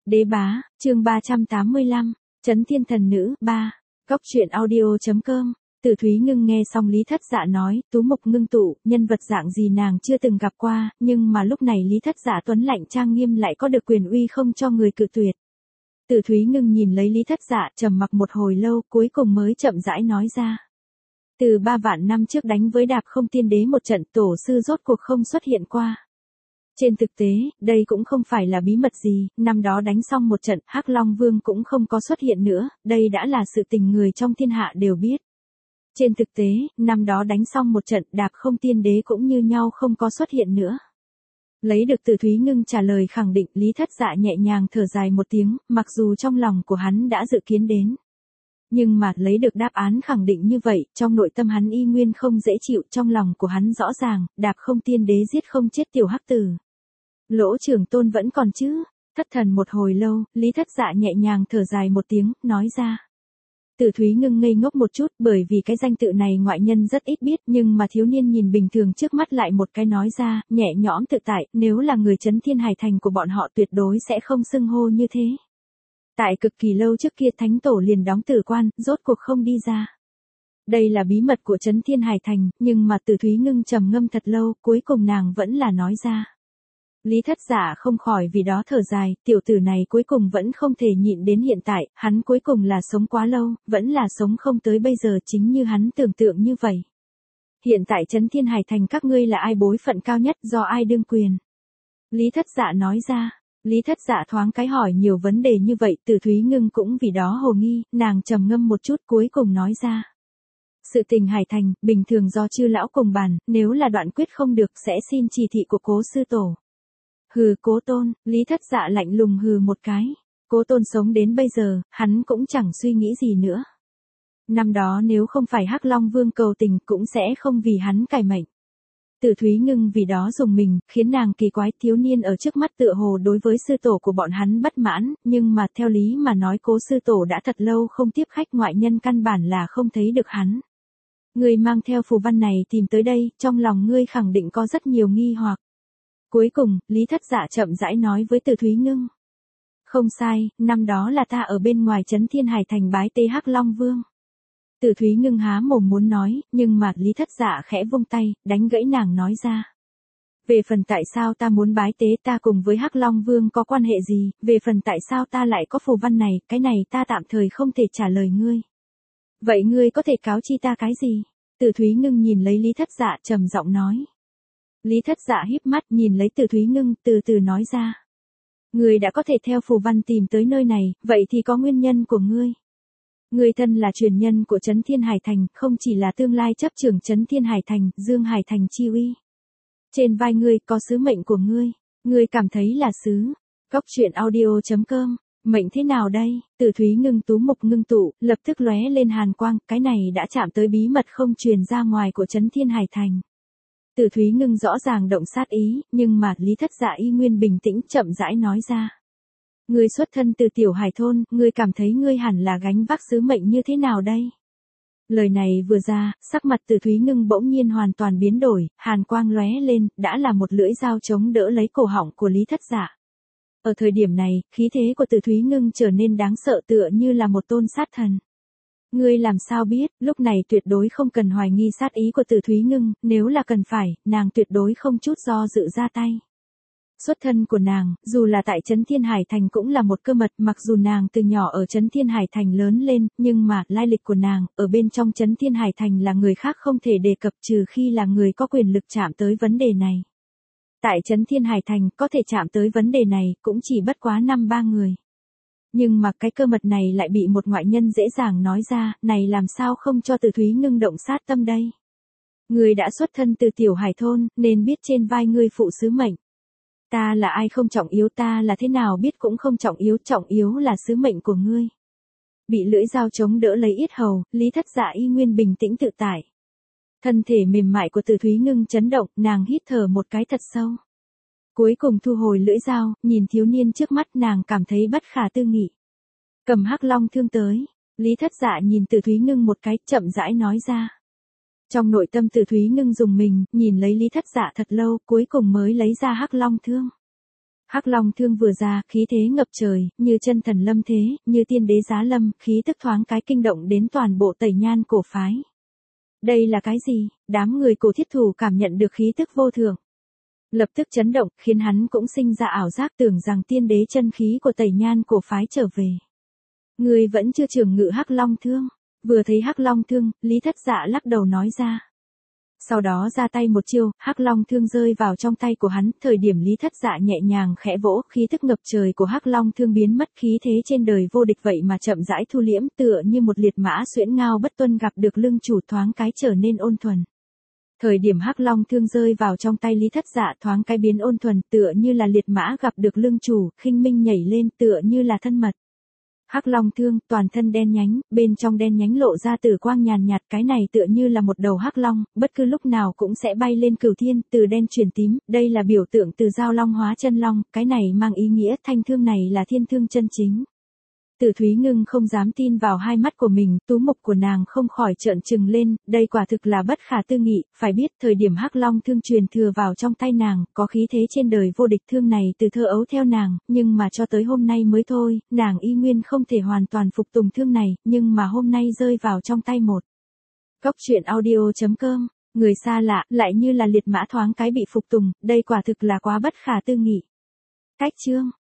Đế bá, chương 385, Chấn Thiên Thần Nữ, 3, Góc truyện audio.com. Từ Thúy Ngưng nghe xong Lý Thất Dạ nói, tú mục ngưng tụ, nhân vật dạng gì nàng chưa từng gặp qua, nhưng mà lúc này Lý Thất Dạ tuấn lạnh trang nghiêm lại có được quyền uy không cho người cự tuyệt. Từ Thúy Ngưng nhìn lấy Lý Thất Dạ trầm mặc một hồi lâu, cuối cùng mới chậm rãi nói ra. Từ 3 vạn năm trước đánh với Đạp Không Tiên Đế một trận, tổ sư rốt cuộc không xuất hiện qua. Trên thực tế, đây cũng không phải là bí mật gì, năm đó đánh xong một trận, Hắc Long Vương cũng không có xuất hiện nữa, đây đã là sự tình người trong thiên hạ đều biết. Trên thực tế, năm đó đánh xong một trận, Đạp Không Tiên Đế cũng như nhau không có xuất hiện nữa. Lấy được Từ Thúy Ngưng trả lời khẳng định, Lý Thất Dạ nhẹ nhàng thở dài một tiếng, mặc dù trong lòng của hắn đã dự kiến đến. Nhưng mà lấy được đáp án khẳng định như vậy, trong nội tâm hắn y nguyên không dễ chịu, trong lòng của hắn rõ ràng, Đạp Không Tiên Đế giết không chết tiểu hắc tử. Lỗ trưởng tôn vẫn còn chứ? Thất thần một hồi lâu, Lý Thất Dạ nhẹ nhàng thở dài một tiếng, nói ra. Từ Thúy Ngưng ngây ngốc một chút, bởi vì cái danh tự này ngoại nhân rất ít biết, nhưng mà thiếu niên nhìn bình thường trước mắt lại một cái nói ra, nhẹ nhõm tự tại, nếu là người Chấn Thiên Hải Thành của bọn họ tuyệt đối sẽ không xưng hô như thế. Tại cực kỳ lâu trước kia Thánh Tổ liền đóng tử quan, rốt cuộc không đi ra. Đây là bí mật của Chấn Thiên Hải Thành, nhưng mà Từ Thúy Ngưng trầm ngâm thật lâu, cuối cùng nàng vẫn là nói ra. Lý Thất Dạ không khỏi vì đó thở dài, tiểu tử này cuối cùng vẫn không thể nhịn đến hiện tại, hắn cuối cùng là sống quá lâu, vẫn là sống không tới bây giờ chính như hắn tưởng tượng như vậy. Hiện tại Chấn Thiên Hải Thành các ngươi là ai bối phận cao nhất, do ai đương quyền? Lý Thất Dạ nói ra. Lý Thất Dạ thoáng cái hỏi nhiều vấn đề như vậy, Từ Thúy Ngưng cũng vì đó hồ nghi, nàng trầm ngâm một chút cuối cùng nói ra. Sự tình Hải Thành, bình thường do chư lão cùng bàn, nếu là đoạn quyết không được sẽ xin chỉ thị của Cố sư tổ. Hừ, Cố Tôn, Lý Thất Dạ lạnh lùng hừ một cái. Cố Tôn sống đến bây giờ, hắn cũng chẳng suy nghĩ gì nữa. Năm đó nếu không phải Hắc Long Vương cầu tình cũng sẽ không vì hắn cải mệnh. Từ Thúy Ngưng vì đó dùng mình, khiến nàng kỳ quái, thiếu niên ở trước mắt tựa hồ đối với sư tổ của bọn hắn bất mãn, nhưng mà theo lý mà nói Cố sư tổ đã thật lâu không tiếp khách, ngoại nhân căn bản là không thấy được hắn. Ngươi mang theo phù văn này tìm tới đây, trong lòng ngươi khẳng định có rất nhiều nghi hoặc. Cuối cùng, Lý Thất Dạ chậm rãi nói với Từ Thúy Ngưng. Không sai, năm đó là ta ở bên ngoài Chấn Thiên Hải Thành bái tế Hắc Long Vương. Từ Thúy Ngưng há mồm muốn nói, nhưng mà Lý Thất Dạ khẽ vung tay, đánh gãy nàng nói ra. Về phần tại sao ta muốn bái tế, ta cùng với Hắc Long Vương có quan hệ gì, về phần tại sao ta lại có phù văn này, cái này ta tạm thời không thể trả lời ngươi. Vậy ngươi có thể cáo chi ta cái gì? Từ Thúy Ngưng nhìn lấy Lý Thất Dạ trầm giọng nói. Lý Thất Dạ híp mắt nhìn lấy Từ Thúy Ngưng, từ từ nói ra. Ngươi đã có thể theo phù văn tìm tới nơi này, vậy thì có nguyên nhân của ngươi. Ngươi thân là truyền nhân của Chấn Thiên Hải Thành, không chỉ là tương lai chấp trưởng Chấn Thiên Hải Thành, Dương Hải Thành chi uy. Trên vai ngươi có sứ mệnh của ngươi, ngươi cảm thấy là sứ. Góc truyện audio.com, mệnh thế nào đây? Từ Thúy Ngưng tú mục ngưng tụ, lập tức lóe lên hàn quang, cái này đã chạm tới bí mật không truyền ra ngoài của Chấn Thiên Hải Thành. Từ Thúy Ngưng rõ ràng động sát ý, nhưng mà Lý Thất Dạ y nguyên bình tĩnh chậm rãi nói ra. Ngươi xuất thân từ tiểu hải thôn, ngươi cảm thấy ngươi hẳn là gánh vác sứ mệnh như thế nào đây? Lời này vừa ra, sắc mặt Từ Thúy Ngưng bỗng nhiên hoàn toàn biến đổi, hàn quang lóe lên, đã là một lưỡi dao chống đỡ lấy cổ họng của Lý Thất Dạ. Ở thời điểm này, khí thế của Từ Thúy Ngưng trở nên đáng sợ tựa như là một tôn sát thần. Ngươi làm sao biết, lúc này tuyệt đối không cần hoài nghi sát ý của Từ Thúy Ngưng, nếu là cần phải, nàng tuyệt đối không chút do dự ra tay. Xuất thân của nàng, dù là tại Chấn Thiên Hải Thành cũng là một cơ mật, mặc dù nàng từ nhỏ ở Chấn Thiên Hải Thành lớn lên, nhưng mà, lai lịch của nàng, ở bên trong Chấn Thiên Hải Thành là người khác không thể đề cập trừ khi là người có quyền lực chạm tới vấn đề này. Tại Chấn Thiên Hải Thành, có thể chạm tới vấn đề này, cũng chỉ bất quá 5-3 người. Nhưng mà cái cơ mật này lại bị một ngoại nhân dễ dàng nói ra, này làm sao không cho Từ Thúy Ngưng động sát tâm đây? Ngươi đã xuất thân từ tiểu hải thôn, nên biết trên vai ngươi phụ sứ mệnh. Ta là ai không trọng yếu, ta là thế nào biết cũng không trọng yếu là sứ mệnh của ngươi. Bị lưỡi dao chống đỡ lấy yết hầu, Lý Thất Dạ y nguyên bình tĩnh tự tại. Thân thể mềm mại của Từ Thúy Ngưng chấn động, nàng hít thở một cái thật sâu. Cuối cùng thu hồi lưỡi dao, nhìn thiếu niên trước mắt nàng cảm thấy bất khả tư nghị. Cầm Hắc Long thương tới, Lý Thất Dạ nhìn Từ Thúy Ngưng một cái, chậm rãi nói ra. Trong nội tâm Từ Thúy Ngưng dùng mình, nhìn lấy Lý Thất Dạ thật lâu, cuối cùng mới lấy ra Hắc Long thương. Hắc Long thương vừa ra, khí thế ngập trời, như chân thần lâm thế, như tiên đế giá lâm, khí tức thoáng cái kinh động đến toàn bộ Tẩy Nhan cổ phái. Đây là cái gì? Đám người Cổ Thiết Thủ cảm nhận được khí tức vô thượng. Lập tức chấn động, khiến hắn cũng sinh ra ảo giác tưởng rằng tiên đế chân khí của Tẩy Nhan cổ phái trở về. Người vẫn chưa trưởng ngự Hắc Long thương. Vừa thấy Hắc Long thương, Lý Thất Dạ lắc đầu nói ra. Sau đó ra tay một chiêu, Hắc Long thương rơi vào trong tay của hắn, thời điểm Lý Thất Dạ nhẹ nhàng khẽ vỗ, khí thức ngập trời của Hắc Long thương biến mất, khí thế trên đời vô địch vậy mà chậm rãi thu liễm, tựa như một liệt mã xuyễn ngao bất tuân gặp được lưng chủ thoáng cái trở nên ôn thuần. Thời điểm Hắc Long thương rơi vào trong tay Lý Thất Dạ thoáng cái biến ôn thuần, tựa như là liệt mã gặp được lưng chủ, khinh minh nhảy lên, tựa như là thân mật. Hắc Long thương, toàn thân đen nhánh, bên trong đen nhánh lộ ra tử quang nhàn nhạt, cái này tựa như là một đầu hắc long, bất cứ lúc nào cũng sẽ bay lên cửu thiên, từ đen chuyển tím, đây là biểu tượng từ giao long hóa chân long, cái này mang ý nghĩa thanh thương này là thiên thương chân chính. Tử Thúy Ngưng không dám tin vào hai mắt của mình, tú mục của nàng không khỏi trợn trừng lên, đây quả thực là bất khả tư nghị, phải biết thời điểm Hắc Long thương truyền thừa vào trong tay nàng, có khí thế trên đời vô địch, thương này từ thơ ấu theo nàng, nhưng mà cho tới hôm nay mới thôi, nàng y nguyên không thể hoàn toàn phục tùng thương này, nhưng mà hôm nay rơi vào trong tay một. Góc truyện audio.com, người xa lạ, lại như là liệt mã thoáng cái bị phục tùng, đây quả thực là quá bất khả tư nghị. Cách chương